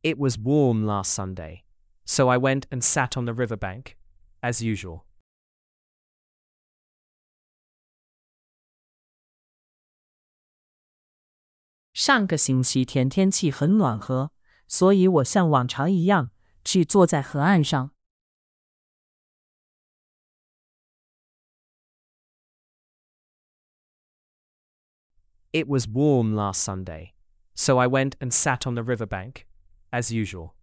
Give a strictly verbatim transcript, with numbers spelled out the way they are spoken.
It was warm last Sunday, so I went and sat on the riverbank, as usual. 上个星期天天气很暖和，所以我像往常一样去坐在河岸上。 It was warm last Sunday, so I went and sat on the riverbank, as usual.